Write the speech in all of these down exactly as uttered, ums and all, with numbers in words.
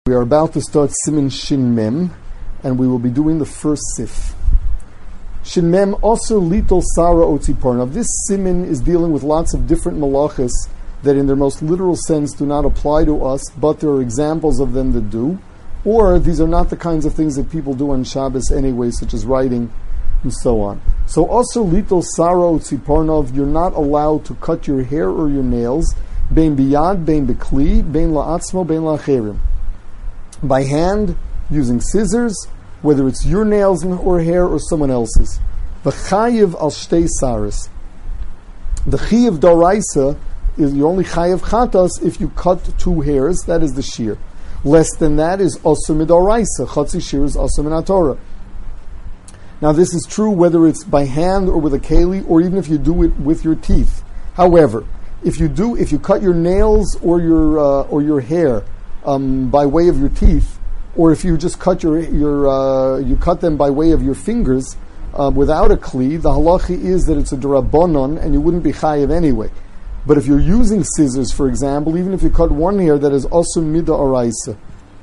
We are about to start Siman Shin Mem, and we will be doing the first sif. Shin Mem also litol Sara Otzipornov. This Siman is dealing with lots of different malachas that in their most literal sense do not apply to us, but there are examples of them that do. Or these are not the kinds of things that people do on Shabbos anyway, such as writing and so on. So also litol Sara Otzipornov, you're not allowed to cut your hair or your nails, bein biyad, bein bekli, bein la'atzmo, bein la'acherim. By hand, using scissors, whether it's your nails or hair or someone else's. V'chayiv al shtei saris. The chayiv d'oraisa is you only chayiv chatas if you cut two hairs. That is the shear. Less than that is also midoraisa. Chatzi shear is also min haTorah. Now this is true whether it's by hand or with a keli, or even if you do it with your teeth. However, if you do, if you cut your nails or your uh, or your hair Um, by way of your teeth, or if you just cut your your uh, you cut them by way of your fingers uh, without a kli, the halacha is that it's a drabonon and you wouldn't be chayiv anyway. But if you're using scissors, for example, even if you cut one hair, that is also mida oraisa.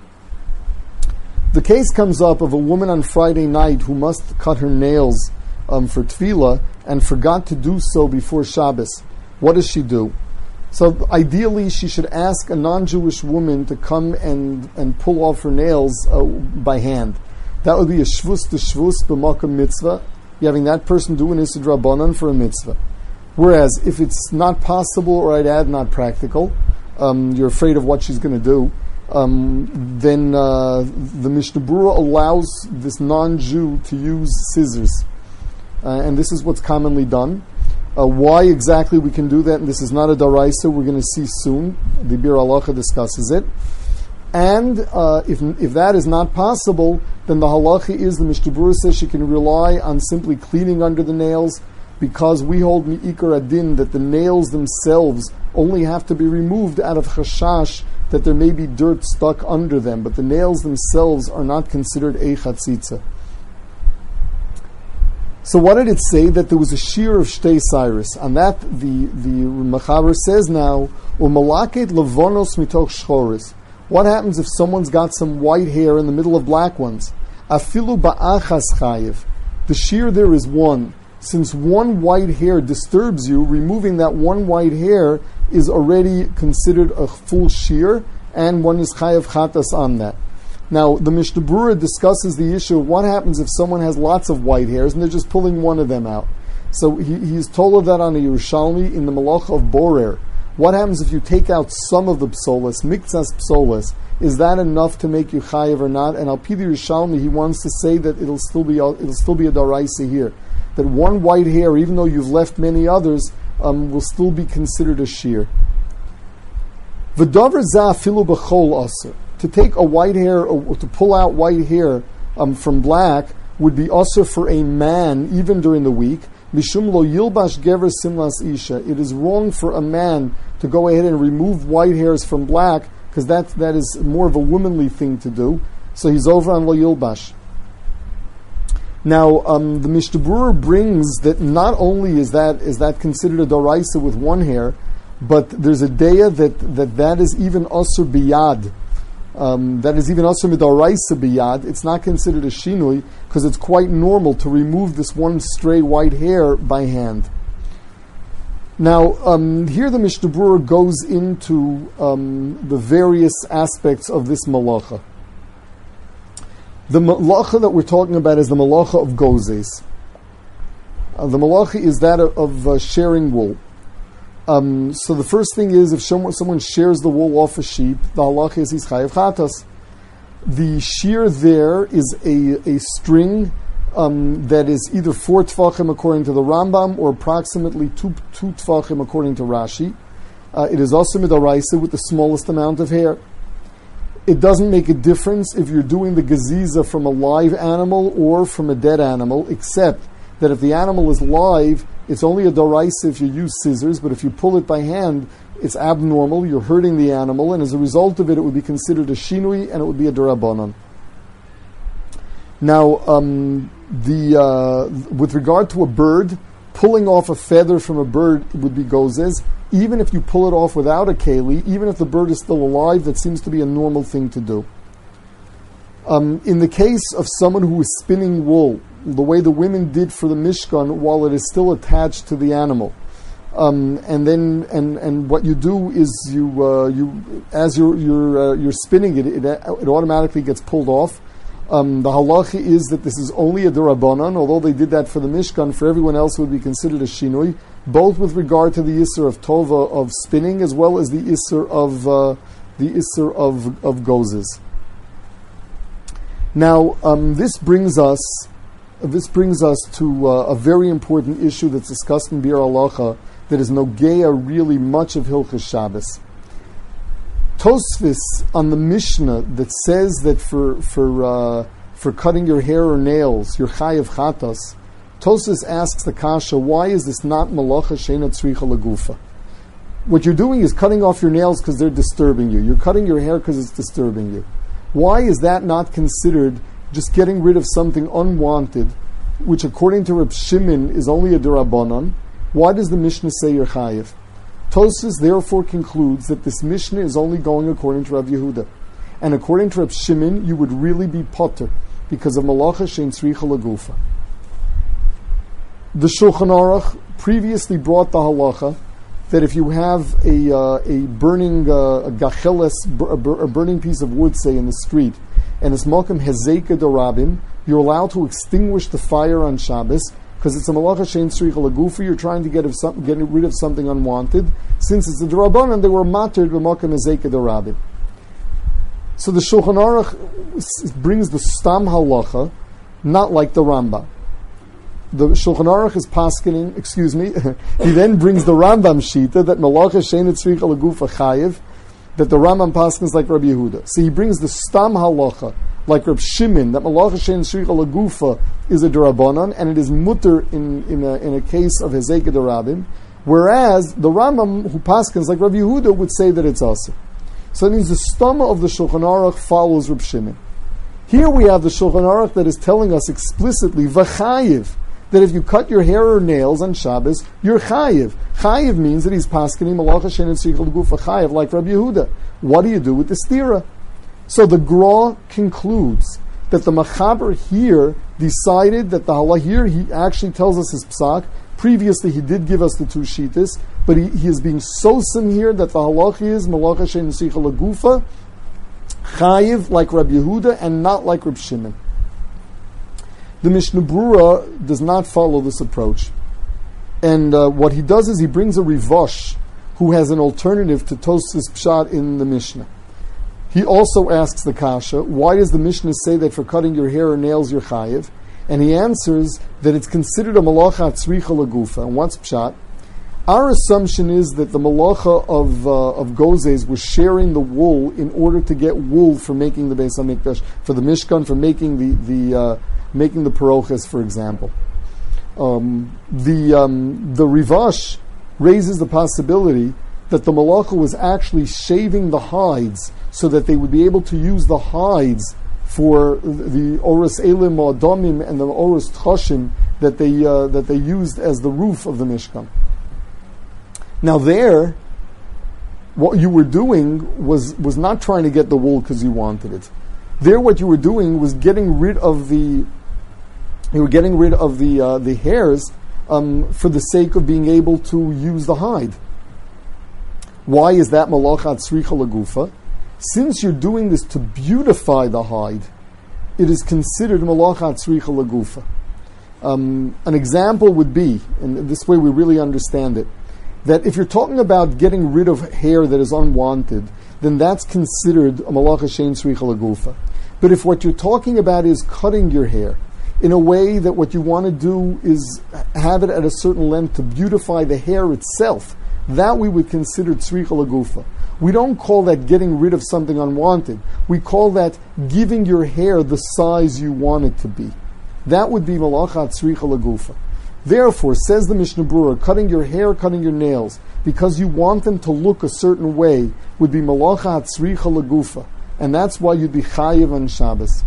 The case comes up of a woman on Friday night who must cut her nails um, for tefillah and forgot to do so before Shabbos. What does she do? So ideally, she should ask a non-Jewish woman to come and, and pull off her nails uh, by hand. That would be a shvus to shvus b'makom mitzvah. You're having that person do an issur drabanan for a mitzvah. Whereas if it's not possible, or I'd add not practical, um, you're afraid of what she's going to do, um, then uh, the Mishnah Berurah allows this non-Jew to use scissors. Uh, and this is what's commonly done. Uh, why exactly we can do that, and this is not a daraisa, we're going to see soon. The Bir Halacha discusses it. And uh, if if that is not possible, then the halacha is, the Mishnah Berurah says she can rely on simply cleaning under the nails, because we hold mi'ikar adin that the nails themselves only have to be removed out of chashash that there may be dirt stuck under them, but the nails themselves are not considered a chatzitza. So what did it say? That there was a shear of shtei cyrus. On that, the the Mechaber says now, umalaket levonos mitoch shchoris. What happens if someone's got some white hair in the middle of black ones? Afilu ba'achas chayiv. The shear there is one. Since one white hair disturbs you, removing that one white hair is already considered a full shear, and one is chayiv chatas on that. Now, the Mishnah Berurah discusses the issue of what happens if someone has lots of white hairs and they're just pulling one of them out. So he, he's told of that on a Yerushalmi in the Malach of Borer. What happens if you take out some of the psolas, mikzas psolas? Is that enough to make you chayiv or not? And al pi the Yerushalmi, he wants to say that it'll still be a, it'll still be a daraisa here, that one white hair, even though you've left many others, um, will still be considered a shear. V'davar za afilu b'chol aser. To take a white hair, or to pull out white hair um, from black, would be also for a man, even during the week. Mishum lo yilbash gever simlas isha. It is wrong for a man to go ahead and remove white hairs from black, because that that is more of a womanly thing to do. So he's over on lo yilbash. Now, um, the Mishnah Berurah brings that not only is that is that considered a doraisa with one hair, but there's a deya that that, that is even also biyad. Um, that is even also midoraisa biyad. It's not considered a shinui because it's quite normal to remove this one stray white hair by hand. Now, um, here the Mishnah Berurah goes into um, the various aspects of this malacha. The malacha that we're talking about is the malacha of gozes. Uh, the malacha is that of, of uh, sharing wool. Um, so the first thing is, if someone, someone shares the wool off a sheep, the halacha is he's chayav chatas. The shear there is a, a string um, that is either four tfachim according to the Rambam, or approximately two, two tfachim according to Rashi. Uh, it is also midoraisa with the smallest amount of hair. It doesn't make a difference if you're doing the geziza from a live animal or from a dead animal, except that if the animal is live, it's only a doraisa if you use scissors, but if you pull it by hand, it's abnormal, you're hurting the animal, and as a result of it, it would be considered a shinui, and it would be a derabanan. Now, um, the uh, with regard to a bird, pulling off a feather from a bird would be gozes. Even if you pull it off without a keli, even if the bird is still alive, that seems to be a normal thing to do. Um, in the case of someone who is spinning wool, the way the women did for the Mishkan, while it is still attached to the animal, um, and then and, and what you do is you uh, you as you're you're uh, you're spinning it, it, it automatically gets pulled off. Um, the halacha is that this is only a derabanan, although they did that for the Mishkan. For everyone else, it would be considered a shinui, both with regard to the isser of tova of spinning as well as the isser of uh, the isser of of gozes. Now, um, this brings us this brings us to uh, a very important issue that's discussed in Bir Halacha that is nogeya really much of Hilchos Shabbos. Tosfos on the Mishnah that says that for for uh, for cutting your hair or nails you're chayav chatas. Tosfos asks the kasha, why is this not malacha sheina tzricha lagufa? What you're doing is cutting off your nails because they're disturbing you. You're cutting your hair because it's disturbing you. Why is that not considered just getting rid of something unwanted, which according to Reb Shimon is only a derabanan? Why does the Mishnah say you're chayav? Tosfos therefore concludes that this Mishnah is only going according to Rav Yehuda. And according to Reb Shimon, you would really be potter because of malacha shein tzricha lagufa. The Shulchan Aruch previously brought the halacha that if you have a uh, a burning uh, a gacheles, a, bur- a burning piece of wood, say in the street, and it's malkam hezeka dorabim, you're allowed to extinguish the fire on Shabbos because it's a malacha shein tzricha lagufa. You're trying to get of some, get rid of something unwanted. Since it's a derabanan, they were matered b'malkam hezeka dorabim. So the Shulchan Aruch brings the stam halacha, not like the Rambam. The Shulchan Aruch is paskening, excuse me, he then brings the Rambam Shita, that Malacha Shein Tzricha Lagufa Chayev, that the Rambam paskens like Rabbi Yehuda. So he brings the Stam Halacha, like Reb Shimon, that Malacha Shein Tzricha Lagufa is a Derabanan, and it is mutter in, in, a, in a case of Hezeka Derabim, whereas the Rambam, who paskens like Rabbi Yehuda, would say that it's Asr. So that means the Stama of the Shulchan Aruch follows Reb Shimon. Here we have the Shulchan Aruch that is telling us explicitly, V'chayev, that if you cut your hair or nails on Shabbos, you're chayiv. Chayiv means that he's paskening malacha shein tzricha lagufa chayiv, like Rabbi Yehuda. What do you do with the stira? So the Gra concludes that the Machaber here decided that the halach here, he actually tells us his psak. Previously he did give us the two shitas, but he, he is being sosim here that the halach is malacha shein tzricha lagufa chayiv, like Rabbi Yehuda, and not like Reb Shimon. The Mishnah Brura does not follow this approach. And uh, what he does is he brings a Rivash who has an alternative to Tosfos Pshat in the Mishnah. He also asks the Kasha, why does the Mishnah say that for cutting your hair or nails you're chayiv? And he answers that it's considered a malacha tzricha lagufa. And what's Pshat? Our assumption is that the malacha of uh, of gozes was sharing the wool in order to get wool for making the Beis HaMikdash, for the Mishkan, for making the, the uh, making the parochas, for example. Um, the um, the Rivash raises the possibility that the malacha was actually shaving the hides so that they would be able to use the hides for the Oros Elim or Domim and the Oros Tchoshim that they uh, that they used as the roof of the Mishkan. Now there, what you were doing was was not trying to get the wool because you wanted it. There, what you were doing was getting rid of the you were getting rid of the uh, the hairs um, for the sake of being able to use the hide. Why is that malachat tzricha lagufa? Since you're doing this to beautify the hide, it is considered malachat tzricha lagufa. Um, an example would be, and this way we really understand it, that if you're talking about getting rid of hair that is unwanted, then that's considered a malacha shein tzricha lagufa. But if what you're talking about is cutting your hair in a way that what you want to do is have it at a certain length to beautify the hair itself, that we would consider tzricha lagufa. We don't call that getting rid of something unwanted. We call that giving your hair the size you want it to be. That would be malachat tzricha lagufa. Therefore, says the Mishnah Brura, cutting your hair, cutting your nails, because you want them to look a certain way, would be malachat tzricha lagufa. And that's why you'd be chayiv on Shabbos.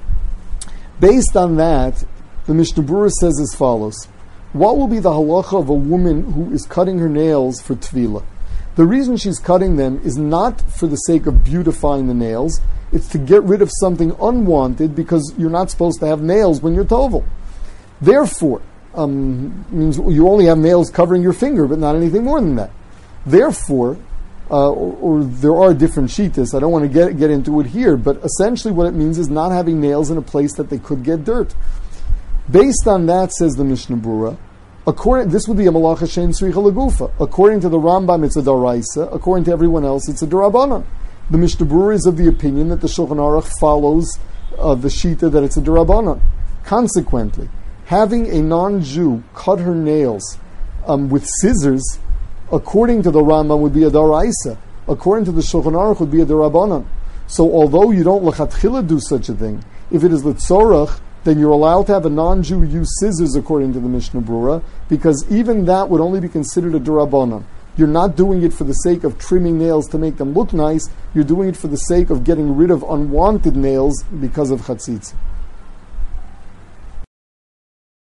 Based on that, the Mishnah Brura says as follows. What will be the halacha of a woman who is cutting her nails for tefillah? The reason she's cutting them is not for the sake of beautifying the nails, It's to get rid of something unwanted because you're not supposed to have nails when you're tovel. Therefore, um, means you only have nails covering your finger, but not anything more than that. Therefore, uh, or, or there are different shittas. I don't want to get get into it here, but essentially what it means is not having nails in a place that they could get dirt. Based on that, says the Mishnah Brura, according this would be a malacha shein tzricha legufa. According to the Rambam, it's a daraisa. According to everyone else, it's a darabanan. The Mishnah Brura is of the opinion that the Shulchan Aruch follows uh, the shita that it's a darabanan. Consequently, having a non-Jew cut her nails um, with scissors, according to the Rambam, would be a daraisa. According to the Shulchan Aruch, would be a darabanan. So, although you don't lechatchila do such a thing, if it is l'tzorach, then you're allowed to have a non-Jew use scissors according to the Mishnah Brura, because even that would only be considered a darabanan. You're not doing it for the sake of trimming nails to make them look nice. You're doing it for the sake of getting rid of unwanted nails because of chatzitza.